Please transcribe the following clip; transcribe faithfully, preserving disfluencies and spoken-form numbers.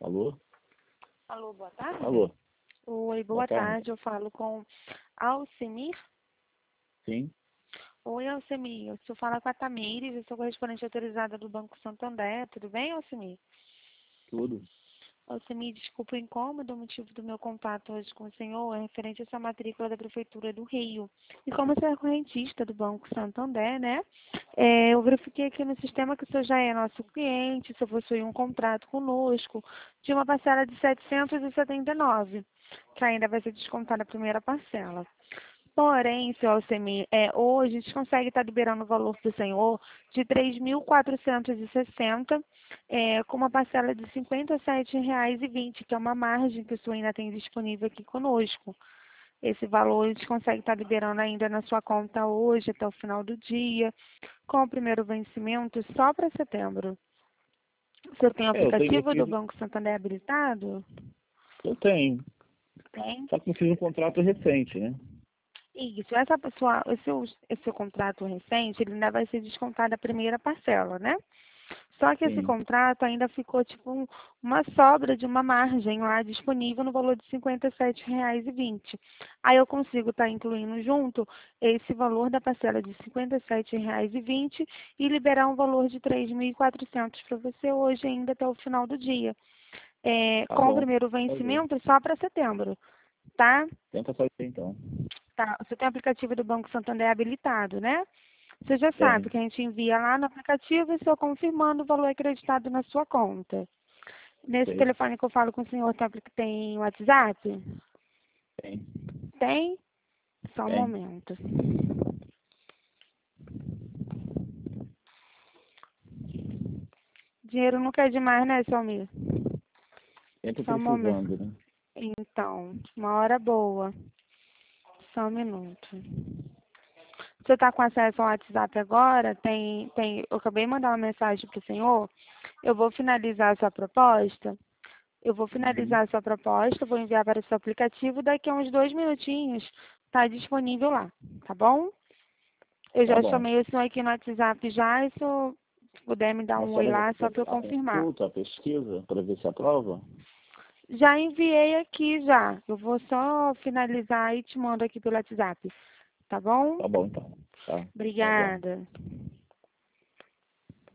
Alô? Alô, boa tarde. Alô? Oi, boa, Boa tarde. tarde. Eu falo com Alcemir. Sim? Oi, Alcemir. Eu sou fala com a Tamires, eu sou correspondente autorizada do Banco Santander. Tudo bem, Alcemir? Tudo? Alcemir, desculpa o incômodo, o motivo do meu contato hoje com o senhor é referente a essa matrícula da Prefeitura do Rio. E como você é correntista do Banco Santander, né? É, eu verifiquei aqui no sistema que o senhor já é nosso cliente, o senhor possui um contrato conosco de uma parcela de setecentos e setenta e nove, que ainda vai ser descontada a primeira parcela. Porém, senhor Alcemir, é, hoje a gente consegue estar liberando o valor do senhor de três mil quatrocentos e sessenta, é, com uma parcela de cinquenta e sete reais e vinte, que é uma margem que o senhor ainda tem disponível aqui conosco. Esse valor a gente consegue estar liberando ainda na sua conta hoje, até o final do dia, com o primeiro vencimento só para setembro. O senhor tem o É, eu tenho aplicativo do aqui. Banco Santander habilitado? Eu tenho. Tem. Só que eu fiz um contrato recente, né? Isso, essa pessoa, esse, seu- esse seu contrato recente, ele ainda vai ser descontado a primeira parcela, né? Só que esse Sim. contrato ainda ficou tipo um- uma sobra de uma margem lá disponível no valor de cinquenta e sete reais e vinte. Aí eu consigo estar incluindo junto esse valor da parcela de cinquenta e sete reais e vinte e liberar um valor de três mil e quatrocentos para você hoje ainda até o final do dia. É, Tá com o bom. primeiro Fazer. vencimento só para setembro, tá? Tenta fazer então. Tá, você tem o aplicativo do Banco Santander habilitado, né? Você já sabe Tem. que a gente envia lá no aplicativo e só confirmando o valor acreditado na sua conta. Nesse Sei. telefone que eu falo com o senhor, tem, apli- tem WhatsApp? Tem. Tem? Só um Tem. momento. Dinheiro nunca é demais, né, Selmir? Sempre Só um momento. precisando, né? Então, uma hora boa. Só um minuto. Você está com acesso ao WhatsApp agora? Tem, tem, eu acabei de mandar uma mensagem para o senhor. Eu vou finalizar a sua proposta. Eu vou Uhum. finalizar a sua proposta, vou enviar para o seu aplicativo. Daqui a uns dois minutinhos está disponível lá, tá bom? Eu Tá já bom. chamei o senhor aqui no WhatsApp já, e se o senhor puder me dar Mas um só oi vai lá, só para eu a confirmar. consulta, a pesquisa, para ver se aprova? Já enviei aqui já. Eu vou só finalizar e te mando aqui pelo WhatsApp, tá bom? Tá bom então. Tá. Tá bom. Obrigada.